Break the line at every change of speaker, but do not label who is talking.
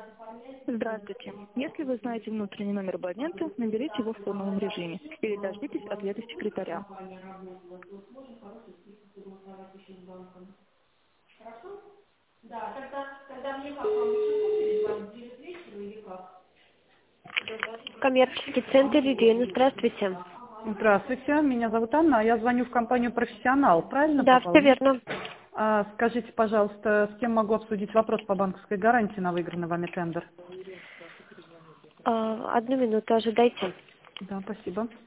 Здравствуйте. Если вы знаете внутренний номер абонента, наберите его в фоновом режиме или дождитесь ответа секретаря.
Коммерческий центр Ирина, здравствуйте.
Здравствуйте, меня зовут Анна, я звоню в компанию «Профессионал», правильно
Да,
попала?
все верно.
Скажите, пожалуйста, с кем могу обсудить вопрос по банковской гарантии на выигранный вами тендер?
Одну минуту, ожидайте.
Да, спасибо.